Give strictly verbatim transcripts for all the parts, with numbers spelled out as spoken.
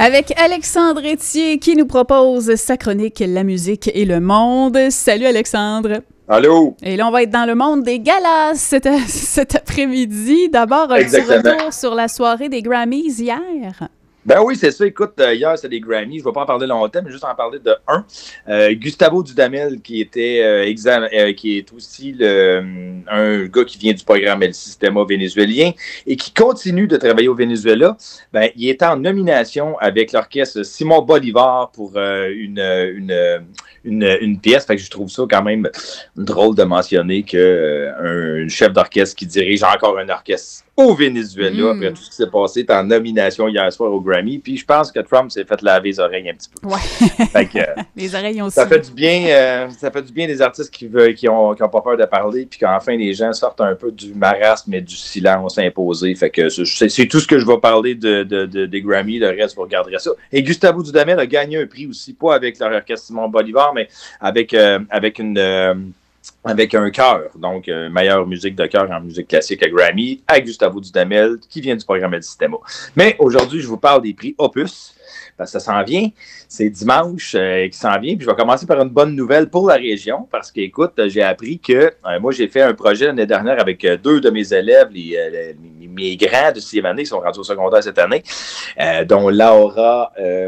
Avec Alexandre Etier qui nous propose sa chronique La musique et le monde. Salut Alexandre. Allô? Et là, on va être dans le monde des galas cet, cet après-midi. D'abord, un petit retour sur la soirée des Grammys hier. Ben oui, c'est ça. Écoute, euh, hier, c'est des Grammys. Je ne vais pas en parler longtemps, mais juste en parler de un. Euh, Gustavo Dudamel, qui était euh, exam- euh, qui est aussi le, un gars qui vient du programme El Sistema vénézuélien et qui continue de travailler au Venezuela. Ben, il est en nomination avec l'orchestre Simon Bolivar pour euh, une, une, une, une pièce. Fait que je trouve ça quand même drôle de mentionner qu'un euh, chef d'orchestre qui dirige encore un orchestre au Venezuela, mmh. après tout ce qui s'est passé, est en nomination hier soir au Grammy. Puis je pense que Trump s'est fait laver les oreilles un petit peu. Ouais. Fait que, euh, les oreilles aussi. Ça fait du bien, euh, ça fait du bien des artistes qui veulent, qui ont, qui ont pas peur de parler, puis qu'enfin les gens sortent un peu du marasme et du silence imposé. Fait que c'est, c'est tout ce que je vais parler de, de, de, des Grammy. Le reste, vous regarderez ça. Et Gustavo Dudamel a gagné un prix aussi, pas avec l'orchestre Simon Bolivar, mais avec, euh, avec une... Euh, avec un chœur, donc euh, meilleure musique de chœur en musique classique à Grammy, à Gustavo Dudamel, qui vient du programme El Sistema. Mais aujourd'hui, je vous parle des prix Opus, parce que ça s'en vient, c'est dimanche euh, qui s'en vient, puis je vais commencer par une bonne nouvelle pour la région, parce qu'écoute, j'ai appris que, euh, moi j'ai fait un projet l'année dernière avec euh, deux de mes élèves, les, euh, les, mes grands de sixième année, qui sont rendus au secondaire cette année, euh, dont Laura euh,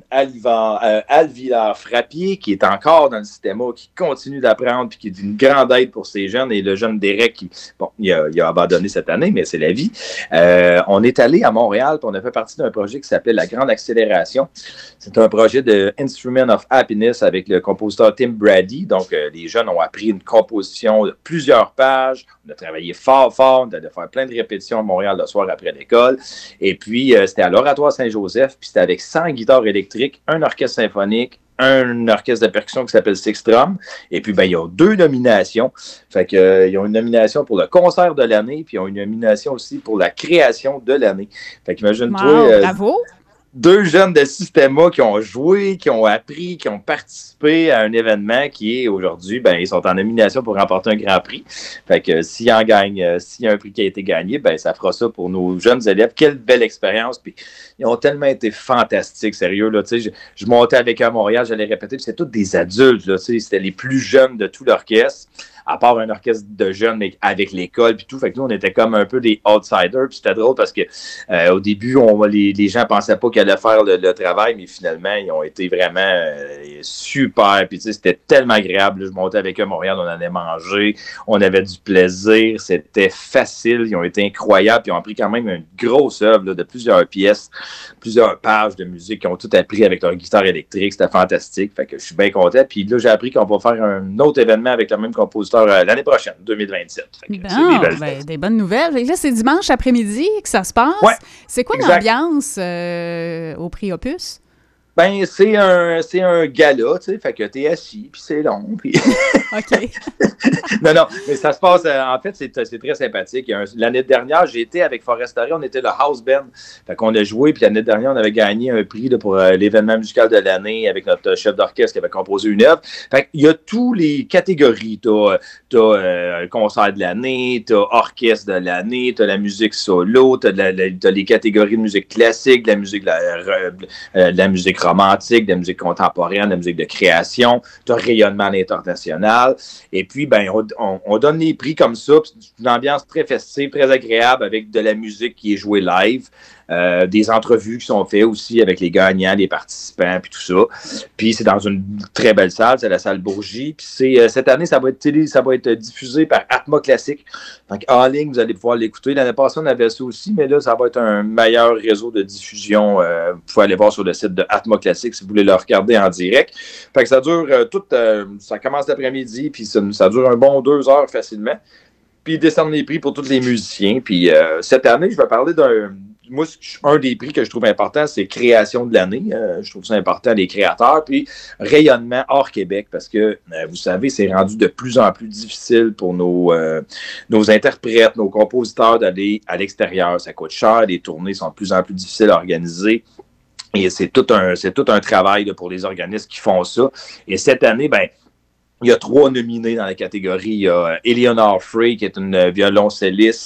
Alva, euh, Alvillard-Frappier, qui est encore dans le système, qui continue d'apprendre, puis qui est d'une grande aide pour ces jeunes, et le jeune Derek, qui, bon, il a, il a abandonné cette année, mais c'est la vie. Euh, on est allé à Montréal, puis on a fait partie d'un projet qui s'appelait La Grande Accélération. C'est un projet de Instrument of Happiness avec le compositeur Tim Brady. Donc, euh, les jeunes ont appris une composition de plusieurs pages. On a travaillé fort, fort. On a fait plein de répétitions à Montréal le soir après l'école. Et puis, euh, c'était à l'Oratoire Saint-Joseph. Puis, c'était avec cent guitares électriques, un orchestre symphonique, un orchestre de percussion qui s'appelle Six Drum. Et puis, ben, ils ont deux nominations. Fait que, euh, ils ont une nomination pour le concert de l'année, puis ils ont une nomination aussi pour la création de l'année. Fait qu'imagine-toi... Wow, euh, bravo! Deux jeunes de Systema qui ont joué, qui ont appris, qui ont participé à un événement qui est aujourd'hui, ben ils sont en nomination pour remporter un grand prix. Fait que s'il en gagne, euh, s'il y a un prix qui a été gagné, ben ça fera ça pour nos jeunes élèves. Quelle belle expérience! Puis ils ont tellement été fantastiques, sérieux là. Tu sais, je, je montais avec eux à Montréal, j'allais répéter, puis c'était tous des adultes là. Tu sais, c'était les plus jeunes de tout l'orchestre. À part un orchestre de jeunes, mais avec l'école puis tout. Fait que nous, on était comme un peu des outsiders. Puis c'était drôle parce que euh, au début, on, les, les gens pensaient pas qu'ils allaient faire le, le travail, mais finalement, ils ont été vraiment euh, super. Puis tu sais, c'était tellement agréable. Je montais avec eux à Montréal, on allait manger, on avait du plaisir, c'était facile. Ils ont été incroyables. Puis ils ont appris quand même une grosse œuvre là, de plusieurs pièces, plusieurs pages de musique. Ils ont tout appris avec leur guitare électrique. C'était fantastique. Fait que je suis bien content. Puis là, j'ai appris qu'on va faire un autre événement avec le même compositeur l'année prochaine, deux mille vingt-sept. Bon, des, ben, des bonnes nouvelles. Et là, c'est dimanche après-midi que ça se passe. Ouais, c'est quoi exact. L'ambiance euh, au prix Opus? Ben, c'est un, c'est un gala, tu sais, fait que t'es assis, puis c'est long, puis... OK. non, non, mais ça se passe, euh, en fait, c'est, c'est très sympathique. Un, l'année dernière, j'ai été avec Foresterie, on était le house band, fait qu'on a joué, puis l'année dernière, on avait gagné un prix là, pour euh, l'événement musical de l'année avec notre chef d'orchestre qui avait composé une œuvre. Fait qu'il y a toutes les catégories. T'as, t'as euh, concert de l'année, t'as orchestre de l'année, t'as la musique solo, t'as, de la, la, t'as les catégories de musique classique, de la musique, de la, euh, de la musique romantique, de la musique contemporaine, de la musique de création, tu as rayonnement à l'international. Et puis, ben, on, on, on donne les prix comme ça. C'est une ambiance très festive, très agréable avec de la musique qui est jouée live. Euh, des entrevues qui sont faites aussi avec les gagnants, les participants, puis tout ça. Puis c'est dans une très belle salle, c'est la salle Bourgie. Puis c'est, euh, cette année, ça va être télé, ça va être diffusé par Atma Classique. Donc en ligne, vous allez pouvoir l'écouter. L'année passée, on avait ça aussi, mais là, ça va être un meilleur réseau de diffusion. Euh, vous pouvez aller voir sur le site de Atma Classique si vous voulez le regarder en direct. Fait que ça dure euh, tout, euh, ça commence l'après-midi, puis ça, ça dure un bon deux heures facilement. Puis ils descendent les prix pour tous les musiciens. Puis euh, cette année, je vais parler d'un... Moi, un des prix que je trouve important, c'est création de l'année. Euh, je trouve ça important, les créateurs. Puis rayonnement hors Québec, parce que, euh, vous savez, c'est rendu de plus en plus difficile pour nos, euh, nos interprètes, nos compositeurs d'aller à l'extérieur. Ça coûte cher, les tournées sont de plus en plus difficiles à organiser. Et c'est tout un, c'est tout un travail là, pour les organismes qui font ça. Et cette année, ben il y a trois nominés dans la catégorie. Il y a Eleanor Frey, qui est une violoncelliste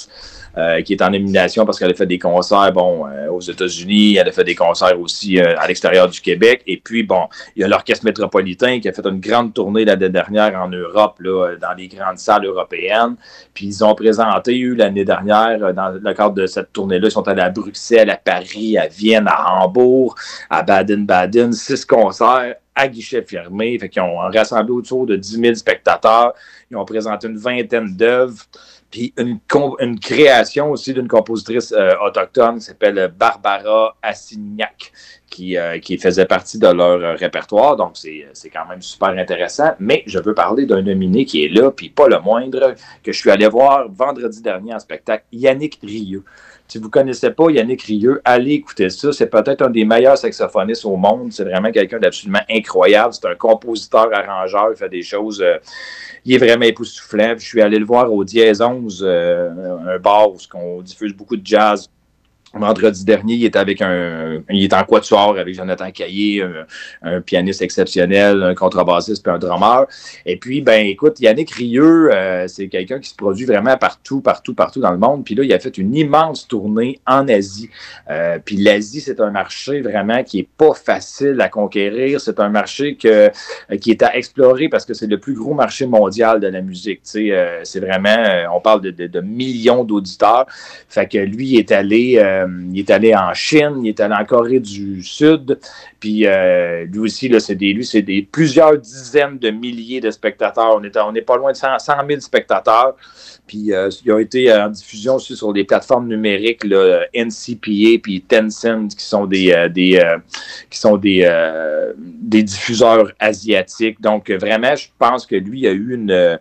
euh, qui est en nomination parce qu'elle a fait des concerts, bon, euh, aux États-Unis, elle a fait des concerts aussi euh, à l'extérieur du Québec. Et puis, bon, il y a l'Orchestre métropolitain qui a fait une grande tournée l'année dernière en Europe, là, dans les grandes salles européennes. Puis, ils ont présenté, eu l'année dernière, dans le cadre de cette tournée-là, ils sont allés à Bruxelles, à Paris, à Vienne, à Hambourg, à Baden-Baden, six concerts à guichet fermé. Fait qu'ils ont rassemblé autour de dix mille spectateurs. Ils ont présenté une vingtaine d'œuvres. Puis une, une création aussi d'une compositrice euh, autochtone qui s'appelle Barbara Assignac, qui, euh, qui faisait partie de leur euh, répertoire. Donc, c'est, c'est quand même super intéressant. Mais je veux parler d'un nominé qui est là, puis pas le moindre, que je suis allé voir vendredi dernier en spectacle, Yannick Rieu. Si vous ne connaissez pas Yannick Rieu, allez écouter ça. C'est peut-être un des meilleurs saxophonistes au monde. C'est vraiment quelqu'un d'absolument incroyable. C'est un compositeur, arrangeur. Il fait des choses... Euh, il est vraiment époustouflant. Je suis allé le voir au Dièse onze, euh, un bar où on diffuse beaucoup de jazz. Vendredi dernier, il était avec un, il est en quatuor avec Jonathan Caillé, un, un pianiste exceptionnel, un contrebassiste puis un drummer. Et puis, ben, écoute, Yannick Rieu, euh, c'est quelqu'un qui se produit vraiment partout, partout, partout dans le monde. Puis là, il a fait une immense tournée en Asie. Euh, puis l'Asie, c'est un marché vraiment qui est pas facile à conquérir. C'est un marché que, qui est à explorer parce que c'est le plus gros marché mondial de la musique. Tu sais, euh, c'est vraiment, euh, on parle de, de, de millions d'auditeurs. Fait que lui, il est allé, euh, il est allé en Chine, il est allé en Corée du Sud, puis euh, lui aussi, là, c'est des, lui, c'est des plusieurs dizaines de milliers de spectateurs. On est, on est pas loin de cent mille spectateurs. Puis euh, il a été en diffusion aussi sur des plateformes numériques, là, N C P A puis Tencent, qui sont des, euh, des euh, qui sont des, euh, des diffuseurs asiatiques. Donc vraiment, je pense que lui a eu une euh,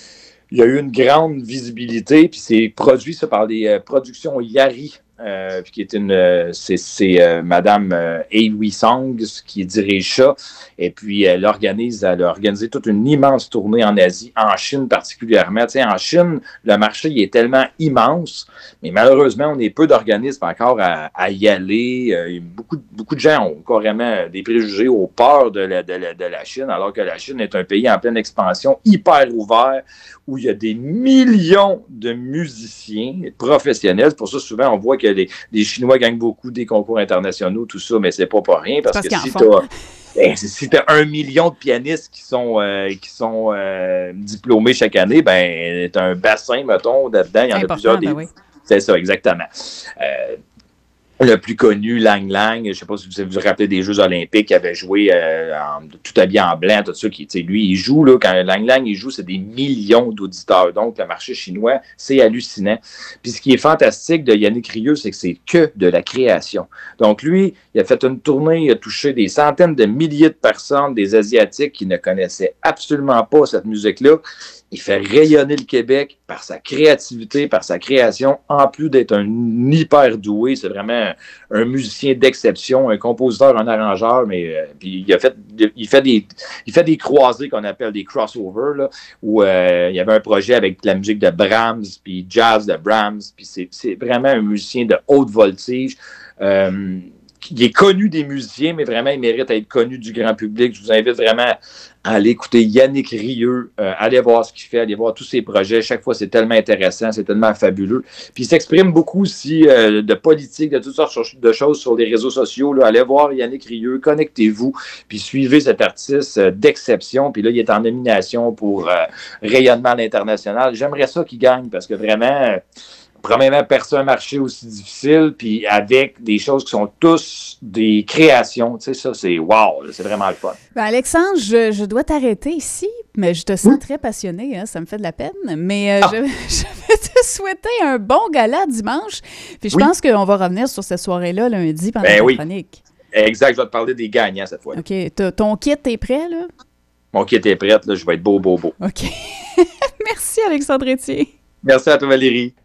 il a eu une grande visibilité, puis c'est produit ça par des euh, productions Yari. Euh, qui est une, euh, c'est, c'est euh, Madame euh, Aoi Song qui dirige ça, et puis elle organise, elle a organisé toute une immense tournée en Asie, en Chine particulièrement. Tu sais, en Chine, le marché il est tellement immense, mais malheureusement, on est peu d'organismes encore à, à y aller. Euh, beaucoup, beaucoup de gens ont carrément des préjugés, ont peur de la, de, la, de la Chine, alors que la Chine est un pays en pleine expansion, hyper ouvert, où il y a des millions de musiciens professionnels. C'est pour ça, souvent, on voit que les, les Chinois gagnent beaucoup des concours internationaux, tout ça, mais c'est pas pour rien, parce, parce que si tu as ben, si t'as un million de pianistes qui sont, euh, qui sont euh, diplômés chaque année, ben, t'as un bassin, mettons, là-dedans, il y en a plusieurs. Des... Ben oui. C'est ça, exactement. Euh, Le plus connu, Lang Lang, je ne sais pas si vous vous rappelez des Jeux olympiques, il avait joué euh, en, tout habillé en blanc, tout ça. Qui, lui, il joue, là, quand Lang Lang il joue, c'est des millions d'auditeurs. Donc, le marché chinois, c'est hallucinant. Puis, ce qui est fantastique de Yannick Rieu, c'est que c'est que de la création. Donc, lui, il a fait une tournée, il a touché des centaines de milliers de personnes, des Asiatiques qui ne connaissaient absolument pas cette musique-là. Il fait rayonner le Québec par sa créativité, par sa création, en plus d'être un hyper doué. C'est vraiment un, un musicien d'exception, un compositeur, un arrangeur, mais euh, puis il a fait, il fait des, il fait des croisés qu'on appelle des crossovers, là, où euh, il y avait un projet avec la musique de Brahms, puis jazz de Brahms, puis c'est, c'est vraiment un musicien de haute voltige. Euh, Il est connu des musiciens, mais vraiment, il mérite d'être connu du grand public. Je vous invite vraiment à aller écouter Yannick Rieu, euh, aller voir ce qu'il fait, aller voir tous ses projets. Chaque fois, c'est tellement intéressant, c'est tellement fabuleux. Puis, il s'exprime beaucoup aussi euh, de politique, de toutes sortes de choses sur les réseaux sociaux. Là. Allez voir Yannick Rieu, connectez-vous, puis suivez cet artiste euh, d'exception. Puis là, il est en nomination pour euh, rayonnement à l'international. J'aimerais ça qu'il gagne, parce que vraiment... Euh, Premièrement, percer un marché aussi difficile, puis avec des choses qui sont tous des créations. Tu sais, ça, c'est wow, c'est vraiment le fun. Ben Alexandre, je, je dois t'arrêter ici, mais je te sens oui. très passionné, hein, ça me fait de la peine. Mais euh, ah. je, je vais te souhaiter un bon gala dimanche. Puis je oui. pense qu'on va revenir sur cette soirée-là lundi pendant ben la oui. chronique. Exact, je vais te parler des gagnants cette fois. OK. T'as, ton kit est prêt, là? Mon kit est prêt, là, je vais être beau, beau, beau. OK. Merci, Alexandre Etier. Merci à toi, Valérie.